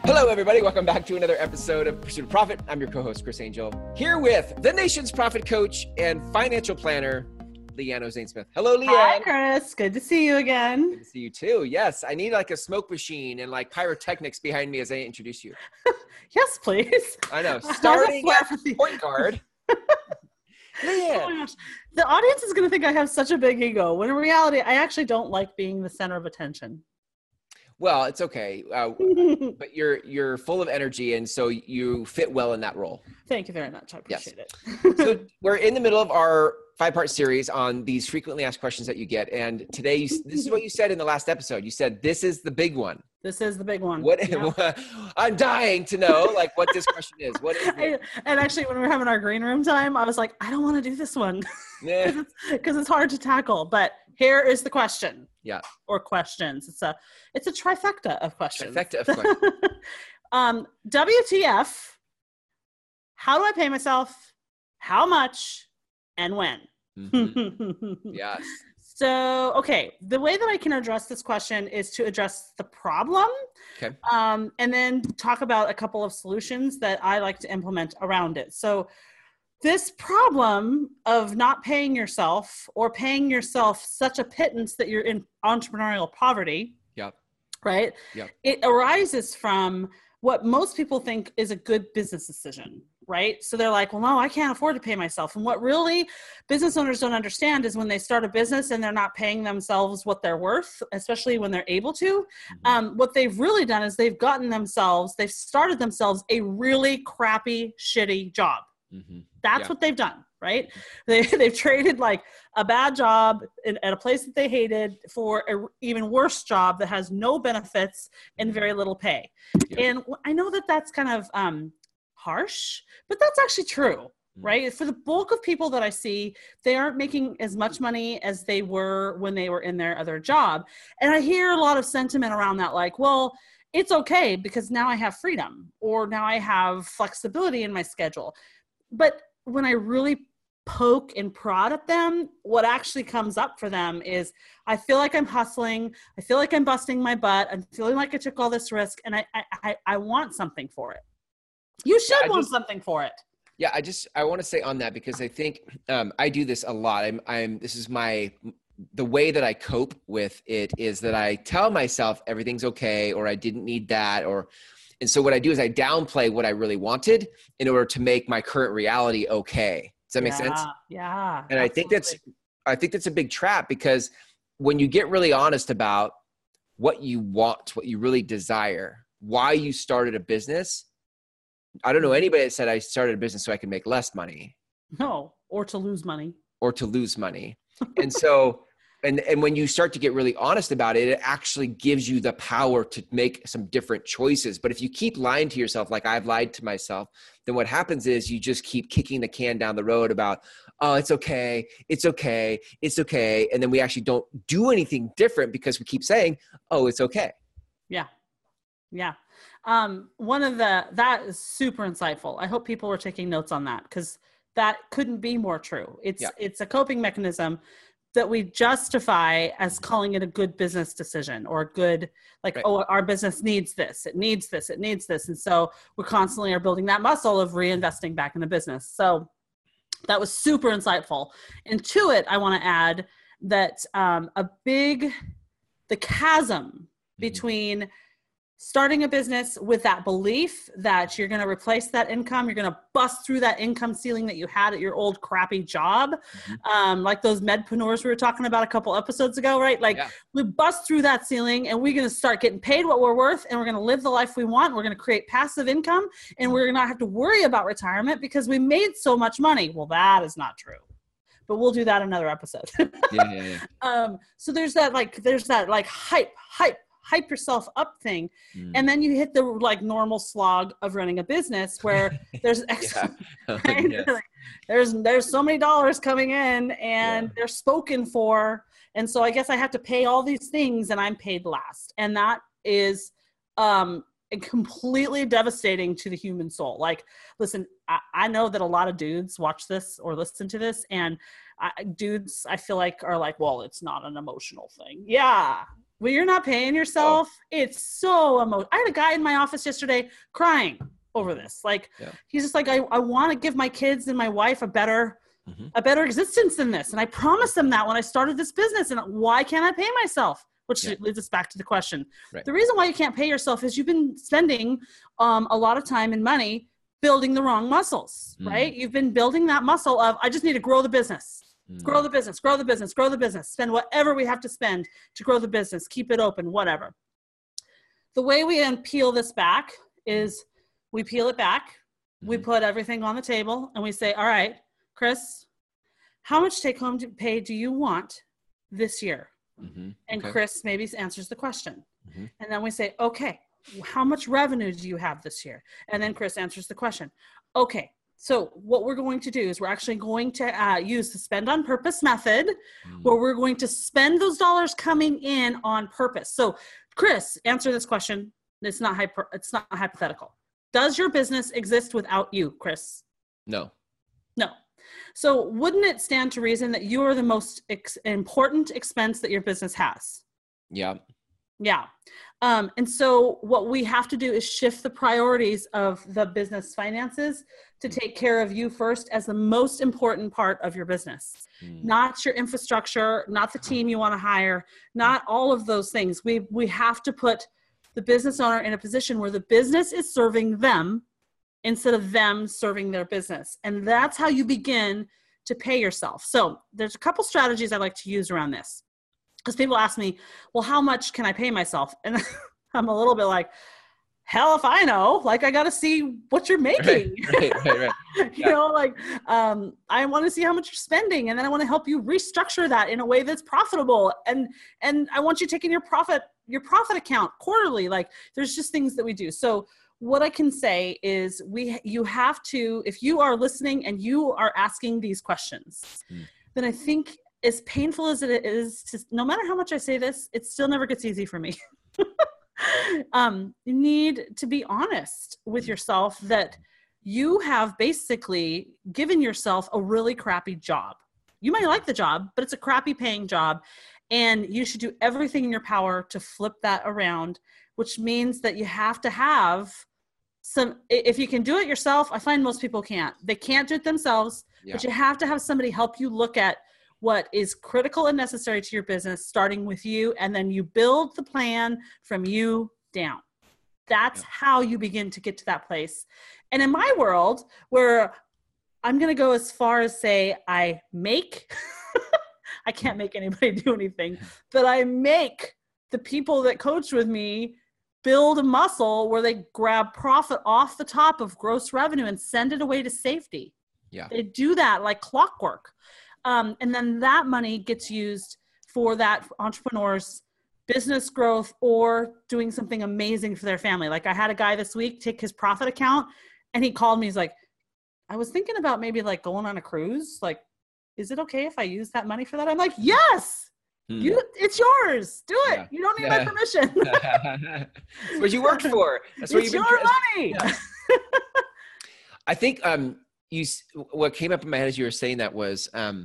Hello, everybody. Welcome back to another episode of Pursuit of Profit. I'm your co-host, Chris Angel, here with the nation's profit coach and financial planner, Leanne Zane-Smith. Hello, Leanne. Hi, Chris. Good to see you again. Good to see you too. Yes, I need like a smoke machine and like pyrotechnics behind me as I introduce you. Yes, please. I know. Starting at point guard. Leanne. Oh my gosh. The audience is going to think I have such a big ego, when in reality, I actually don't like being the center of attention. Well, it's okay. But you're full of energy, and so you fit well in that role. Thank you very much. I appreciate it. So we're in the middle of our 5-part series on these frequently asked questions that you get. And today, this is what you said in the last episode. You said, this is the big one. This is the big one. What I'm dying to know, like, what this question is. What is it? And actually, when we were having our green room time, I was like, I don't want to do this one because it's hard to tackle. But here is the question. Yeah. Or questions. It's a trifecta of questions. Trifecta of questions. WTF? How do I pay myself? How much? And when? Mm-hmm. Yes. So, okay, the way that I can address this question is to address the problem, okay, and then talk about a couple of solutions that I like to implement around it. So this problem of not paying yourself or paying yourself such a pittance that you're in entrepreneurial poverty, yep, right? Yep. It arises from what most people think is a good business decision, right? So they're like, well, no, I can't afford to pay myself. And what really business owners don't understand is when they start a business and they're not paying themselves what they're worth, especially when they're able to, what they've really done is they've started themselves a really crappy, shitty job. Mm-hmm. That's what they've done, right? They've traded like a bad job at a place that they hated for an even worse job that has no benefits and very little pay. Yeah. And I know that that's kind of harsh, but that's actually true, right? For the bulk of people that I see, they aren't making as much money as they were when they were in their other job. And I hear a lot of sentiment around that, like, well, it's okay because now I have freedom or now I have flexibility in my schedule. But when I really poke and prod at them, what actually comes up for them is I feel like I'm hustling. I feel like I'm busting my butt. I'm feeling like I took all this risk and I want something for it. You should want something for it. Yeah. I want to say on that because I think I do this a lot. The way that I cope with it is that I tell myself everything's okay, or I didn't need that, and so what I do is I downplay what I really wanted in order to make my current reality okay. Does that make sense? Yeah. And absolutely. I think that's a big trap because when you get really honest about what you want, what you really desire, why you started a business, I don't know anybody that said I started a business so I can make less money. No, or to lose money. And so, and when you start to get really honest about it, it actually gives you the power to make some different choices. But if you keep lying to yourself, like I've lied to myself, then what happens is you just keep kicking the can down the road about, oh, it's okay. And then we actually don't do anything different because we keep saying, oh, it's okay. Yeah. That is super insightful. I hope people are taking notes on that because that couldn't be more true. It's a coping mechanism that we justify as calling it a good business decision or a good, like, right. Oh, our business needs this. It needs this. And so we constantly are building that muscle of reinvesting back in the business. So that was super insightful. And to it, I want to add that the chasm between starting a business with that belief that you're going to replace that income, you're going to bust through that income ceiling that you had at your old crappy job, like those medpreneurs we were talking about a couple episodes ago, right? Like we bust through that ceiling and we're going to start getting paid what we're worth and we're going to live the life we want. We're going to create passive income and we're not have to worry about retirement because we made so much money. Well, that is not true. But we'll do that another episode. So there's that hype yourself up thing. And then you hit the like normal slog of running a business where there's extra, right? Like, there's so many dollars coming in and they're spoken for. And so I guess I have to pay all these things and I'm paid last. And that is completely devastating to the human soul. Like, listen, I know that a lot of dudes watch this or listen to this and dudes I feel like are like, well, it's not an emotional thing. Yeah, when you're not paying yourself, it's so emotional. I had a guy in my office yesterday crying over this. Like, he's just like, I want to give my kids and my wife a better existence than this. And I promised them that when I started this business, and why can't I pay myself? Which leads us back to the question. Right. The reason why you can't pay yourself is you've been spending a lot of time and money building the wrong muscles, right? You've been building that muscle of, I just need to grow the business, grow the business, grow the business, grow the business, spend whatever we have to spend to grow the business, keep it open, whatever. The way we peel this back is we peel it back, we put everything on the table, and we say, all right, Chris, how much take-home pay do you want this year? And Chris maybe answers the question. And then we say, okay, how much revenue do you have this year? And then Chris answers the question. Okay, so what we're going to do is we're actually going to use the spend on purpose method, where we're going to spend those dollars coming in on purpose. So Chris, answer this question. It's not hypothetical. Does your business exist without you, Chris? No. So wouldn't it stand to reason that you are the most important expense that your business has? Yeah. And so what we have to do is shift the priorities of the business finances to take care of you first as the most important part of your business, not your infrastructure, not the team you want to hire, not all of those things. We have to put the business owner in a position where the business is serving them instead of them serving their business. And that's how you begin to pay yourself. So there's a couple strategies I like to use around this, because people ask me, well, how much can I pay myself? And I'm a little bit like, hell if I know, like, I got to see what you're making. Right. You know, like, I want to see how much you're spending, and then I want to help you restructure that in a way that's profitable. And I want you taking your profit account quarterly. Like, there's just things that we do. So what I can say is you have to, if you are listening and you are asking these questions, then I think, as painful as it is, no matter how much I say this, it still never gets easy for me. You need to be honest with yourself that you have basically given yourself a really crappy job. You might like the job, but it's a crappy paying job. And you should do everything in your power to flip that around, which means that you have to have if you can do it yourself. I find most people can't. They can't do it themselves, but you have to have somebody help you look at what is critical and necessary to your business, starting with you, and then you build the plan from you down. That's how you begin to get to that place. And in my world, where I'm going to go as far as say I make, I can't make anybody do anything, but I make the people that coach with me build a muscle where they grab profit off the top of gross revenue and send it away to safety. They do that like clockwork. And then that money gets used for that entrepreneur's business growth or doing something amazing for their family. Like, I had a guy this week take his profit account, and he called me. He's like, I was thinking about maybe like going on a cruise. Like, is it okay if I use that money for that? I'm like, yes, it's yours. Do it. You don't need my permission. That's what you worked for. That's what it's your money. I think what came up in my head as you were saying that was,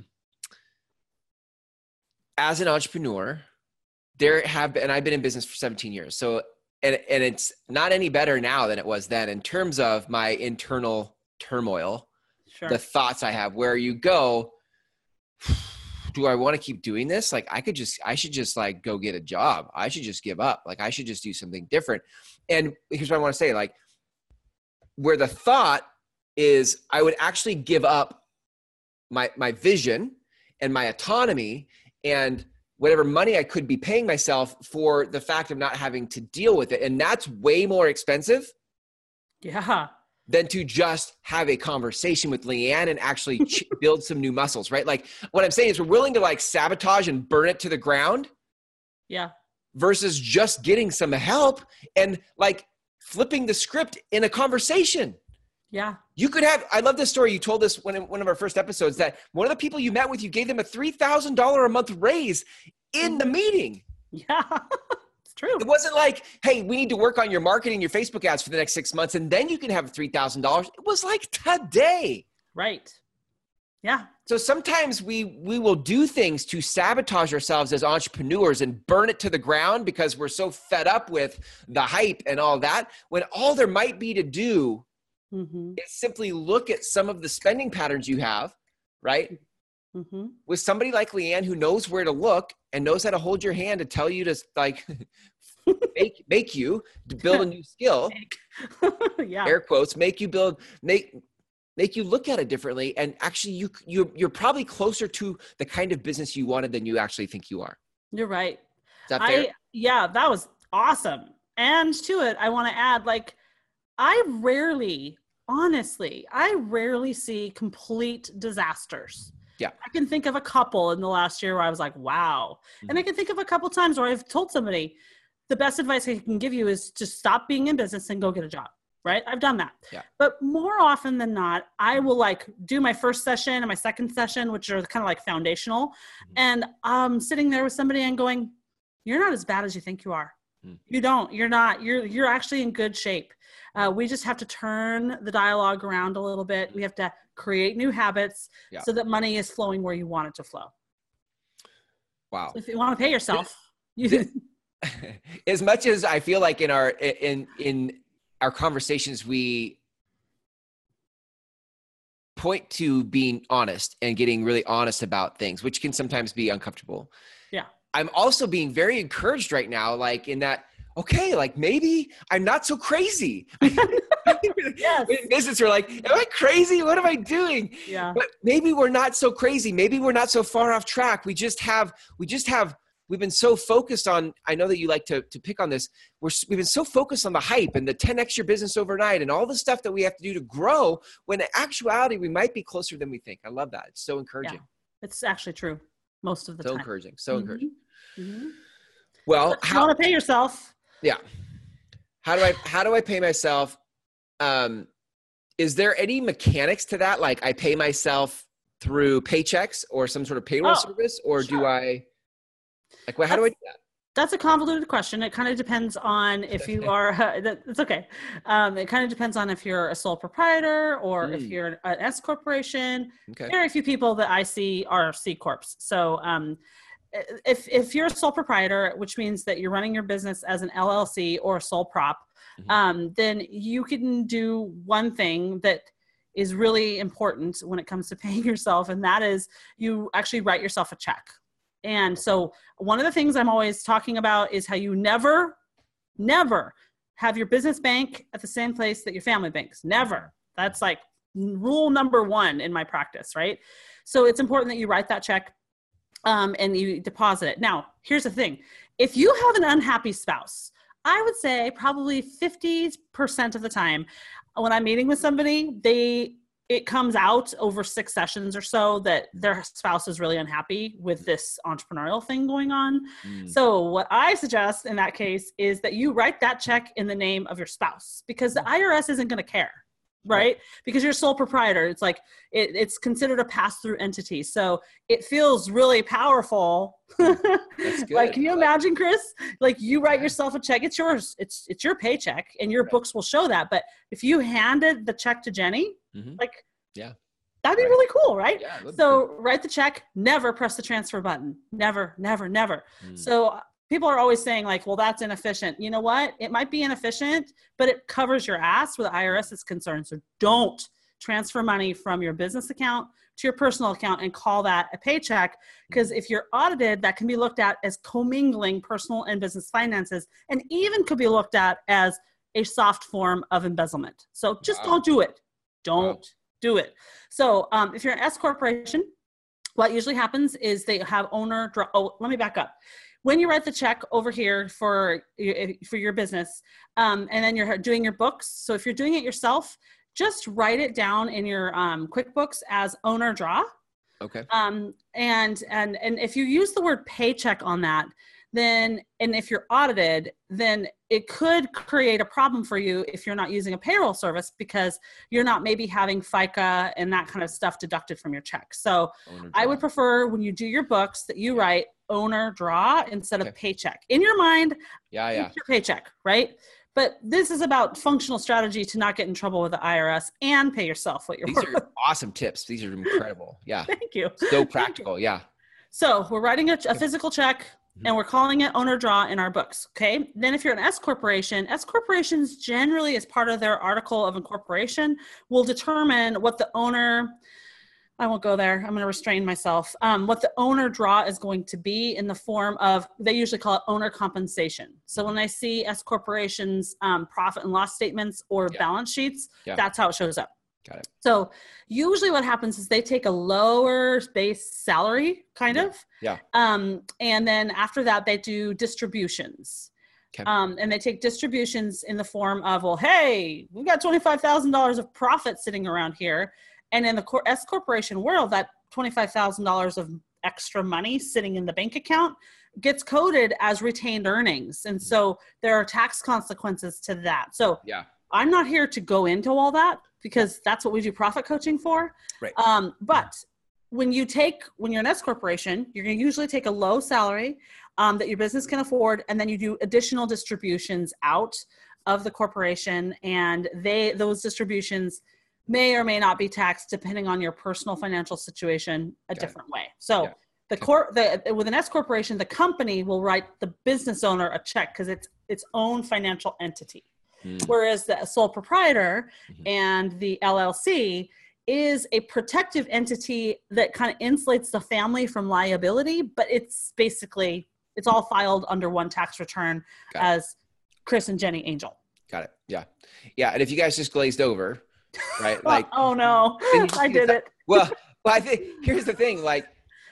as an entrepreneur, and I've been in business for 17 years. So, and it's not any better now than it was then in terms of my internal turmoil, the thoughts I have, where you go, do I want to keep doing this? Like, I should just like go get a job. I should just give up. Like, I should just do something different. And here's what I want to say, like, where the thought is I would actually give up my vision and my autonomy and whatever money I could be paying myself for the fact of not having to deal with it. And that's way more expensive than to just have a conversation with Leanne and actually build some new muscles, right? Like, what I'm saying is we're willing to like sabotage and burn it to the ground versus just getting some help and like flipping the script in a conversation. You could have, I love this story. You told us in one of our first episodes that one of the people you met with, you gave them a $3,000 a month raise in the meeting. It's true. It wasn't like, hey, we need to work on your marketing, your Facebook ads for the next 6 months, and then you can have $3,000. It was like today. Right. Yeah. So sometimes we will do things to sabotage ourselves as entrepreneurs and burn it to the ground because we're so fed up with the hype and all that, when all there might be to do is simply look at some of the spending patterns you have, right? With somebody like Leanne who knows where to look and knows how to hold your hand and tell you to like make you to build a new skill. Yeah. Air quotes, make you look at it differently. And actually you're probably closer to the kind of business you wanted than you actually think you are. You're right. Is that fair? Yeah, that was awesome. And to it, I want to add, like, I rarely see complete disasters. Yeah. I can think of a couple in the last year where I was like, wow. And I can think of a couple times where I've told somebody, the best advice I can give you is to stop being in business and go get a job. Right? I've done that. Yeah. But more often than not, I will like do my first session and my second session, which are kind of like foundational. And I'm sitting there with somebody and going, you're not as bad as you think you are. You're not, you're actually in good shape. We just have to turn the dialogue around a little bit. We have to create new habits so that money is flowing where you want it to flow. Wow. So if you want to pay yourself, as much as I feel like in our conversations, we point to being honest and getting really honest about things, which can sometimes be uncomfortable. Yeah. I'm also being very encouraged right now, like in that, okay, like maybe I'm not so crazy. Yes. In business, we're like, am I crazy? What am I doing? Yeah. But maybe we're not so crazy. Maybe we're not so far off track. We've been so focused on, I know that you like to pick on this. We've been so focused on the hype and the 10x your business overnight and all the stuff that we have to do to grow, when in actuality, we might be closer than we think. I love that. It's so encouraging. Yeah, it's actually true most of the time. So encouraging. So encouraging. Well, if you want to pay yourself. Yeah. How do I pay myself? Is there any mechanics to that? Like I pay myself through paychecks or some sort of payroll service, or do I? Like, how do I do that? That's a convoluted question. It kind of depends on if you are, it's okay. It kind of depends on if you're a sole proprietor or if you're an S corporation. Okay. Very few people that I see are C corps. So if you're a sole proprietor, which means that you're running your business as an LLC or a sole prop, then you can do one thing that is really important when it comes to paying yourself. And that is you actually write yourself a check. And so one of the things I'm always talking about is how you never have your business bank at the same place that your family banks. Never. That's like rule number one in my practice, right? So it's important that you write that check and you deposit it. Now, here's the thing. If you have an unhappy spouse, I would say probably 50% of the time when I'm meeting with somebody, it comes out over 6 sessions or so that their spouse is really unhappy with this entrepreneurial thing going on. So what I suggest in that case is that you write that check in the name of your spouse, because the IRS isn't going to care, right? Because you're a sole proprietor. It's like, it's considered a pass-through entity. So it feels really powerful. That's good. Like, can you imagine, Chris? Like you write yourself a check, it's yours. It's your paycheck and your books will show that. But if you handed the check to Jenny, that'd be really cool, right? Yeah, so write the check, never press the transfer button. Never. So people are always saying like, well, that's inefficient. You know what? It might be inefficient, but it covers your ass where the IRS is concerned. So don't transfer money from your business account to your personal account and call that a paycheck. Because if you're audited, that can be looked at as commingling personal and business finances, and even could be looked at as a soft form of embezzlement. So just don't do it. Don't do it. So if you're an S corporation, what usually happens is they have owner draw. Oh, let me back up. When you write the check over here for your business, and then you're doing your books. So if you're doing it yourself, just write it down in your QuickBooks as owner draw. Okay. And if you use the word paycheck on that, then, and if you're audited, then it could create a problem for you if you're not using a payroll service, because you're not maybe having FICA and that kind of stuff deducted from your check. So I would prefer when you do your books that you write owner draw instead of paycheck. In your mind, it's your paycheck, right? But this is about functional strategy to not get in trouble with the IRS and pay yourself what you're These worth. are awesome tips. These are incredible. Yeah. Thank you. So practical. Yeah. So we're writing a physical check and we're calling it owner draw in our books. Okay. Then if you're an S corporation, S corporations generally, as part of their article of incorporation, will determine what the owner, I won't go there, I'm going to restrain myself, what the owner draw is going to be in the form of, they usually call it owner compensation. So when I see S corporations profit and loss statements or balance sheets, that's how it shows up. Got it. So usually what happens is they take a lower base salary kind of. Yeah. And then after that, they do distributions. Okay. And they take distributions in the form of, well, hey, we've got $25,000 of profit sitting around here. And in the S corporation world, that $25,000 of extra money sitting in the bank account gets coded as retained earnings. And so there are tax consequences to that. So I'm not here to go into all that because that's what we do profit coaching for. Right. But when you're an S corporation, you're going to usually take a low salary that your business can afford, and then you do additional distributions out of the corporation, and those distributions may or may not be taxed depending on your personal financial situation different way. So with an S corporation, the company will write the business owner a check because it's its own financial entity. Whereas the sole proprietor and the LLC is a protective entity that kind of insulates the family from liability, but it's all filed under one tax return as Chris and Jenny Angel. Got it. Yeah. Yeah. And if you guys just glazed over, right? Like, oh no, I did it. Well, I think here's the thing. Like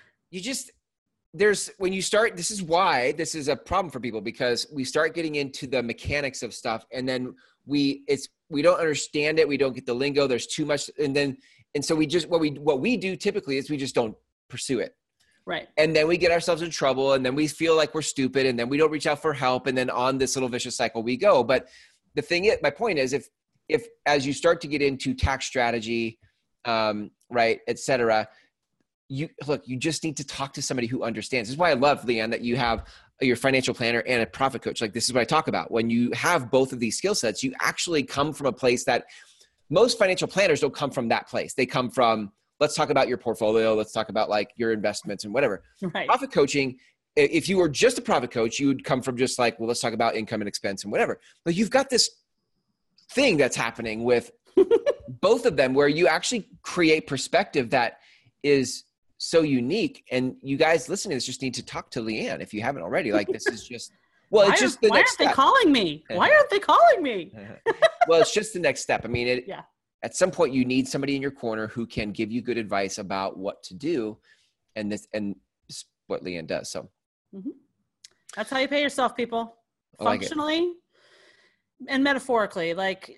when you start, this is why this is a problem for people, because we start getting into the mechanics of stuff and then we don't understand it. We don't get the lingo. There's too much. And so we just, what we do typically is we just don't pursue it. Right. And then we get ourselves in trouble and then we feel like we're stupid and then we don't reach out for help. And then on this little vicious cycle we go. But the thing is, my point is if as you start to get into tax strategy, right, et cetera, you just need to talk to somebody who understands. This is why I love, Leanne, that you have your financial planner and a profit coach. Like, this is what I talk about. When you have both of these skill sets, you actually come from a place that most financial planners don't come from that place. They come from, let's talk about your portfolio. Let's talk about like your investments and whatever. Right. Profit coaching, if you were just a profit coach, you would come from just like, well, let's talk about income and expense and whatever. But you've got this thing that's happening with both of them where you actually create perspective that is so unique. And you guys listening to this just need to talk to Leanne if you haven't already. Like, this is just, well, it's just the next step. Why aren't they calling me? Why aren't they calling me? Well, it's just the next step. I mean, at some point you need somebody in your corner who can give you good advice about what to do. And this what Leanne does. So that's how you pay yourself, people. Functionally and metaphorically. Like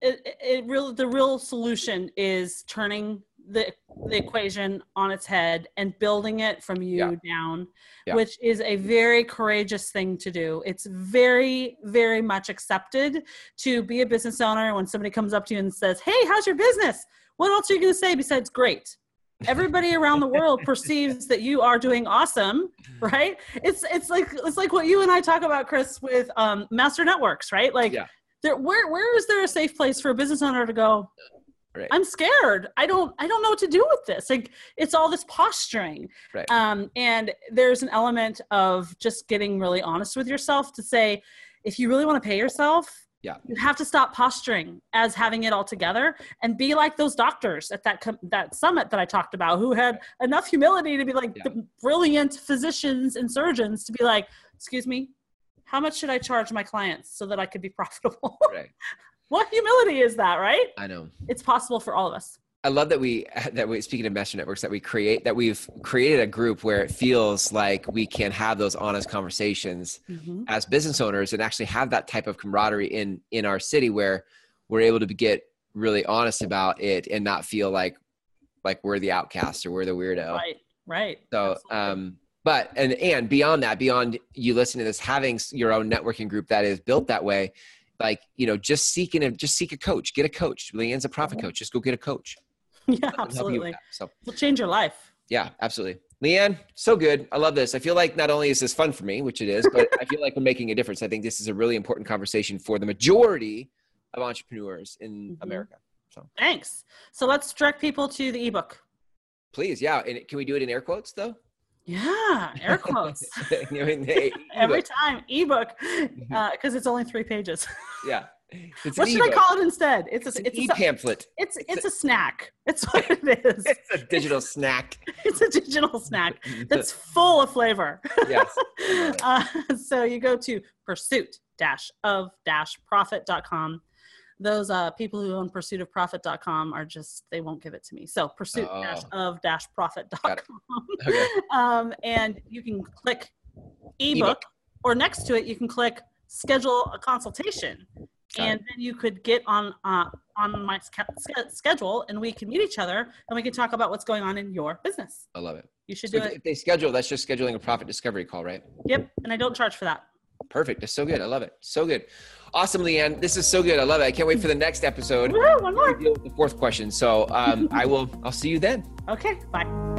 the real solution is turning the equation on its head and building it from you down, which is a very courageous thing to do. It's very, very much accepted to be a business owner. When somebody comes up to you and says, "Hey, how's your business?" What else are you going to say besides "great"? Everybody around the world perceives that you are doing awesome, right? It's like what you and I talk about, Chris, with Master Networks, right? Like, where is there a safe place for a business owner to go, right, I'm scared, I don't know what to do with this? Like, it's all this posturing. Right. And there's an element of just getting really honest with yourself to say, if you really want to pay yourself, you have to stop posturing as having it all together and be like those doctors at that summit that I talked about, who had enough humility to be like the brilliant physicians and surgeons to be like, "Excuse me, how much should I charge my clients so that I could be profitable?" Right. What humility is that, right? I know. It's possible for all of us. I love that we speaking of Master Networks, that we've created a group where it feels like we can have those honest conversations as business owners and actually have that type of camaraderie in our city where we're able to get really honest about it and not feel like we're the outcast or we're the weirdo. Right. So, but beyond that, beyond you listening to this, having your own networking group that is built that way, like, just seek a coach, get a coach. Leanne's a profit coach. Just go get a coach. Yeah, absolutely. So it'll change your life. Yeah, absolutely. Leanne, so good. I love this. I feel like not only is this fun for me, which it is, but I feel like we're making a difference. I think this is a really important conversation for the majority of entrepreneurs in America. So thanks. So let's direct people to the ebook. Please. Yeah. And can we do it in air quotes though? Yeah. Air quotes. Every time ebook, because it's only 3 pages. Yeah. What should I call it instead? It's an e-pamphlet. It's a snack. It's what it is. It's a digital snack. It's a digital snack that's full of flavor. Yes. So you go to pursuit-of-profit.com. Those people who own pursuitofprofit.com are just, they won't give it to me. So pursuit-of-profit.com. Okay. And you can click ebook, or next to it, you can click schedule a consultation. And then you could get on my schedule, and we can meet each other, and we can talk about what's going on in your business. I love it. You should do it. If they schedule, that's just scheduling a profit discovery call, right? Yep. And I don't charge for that. Perfect. That's so good. I love it. So good. Awesome, Leanne. This is so good. I love it. I can't wait for the next episode. Woo, one more. Deal with the 4th question. So I'll see you then. Okay. Bye.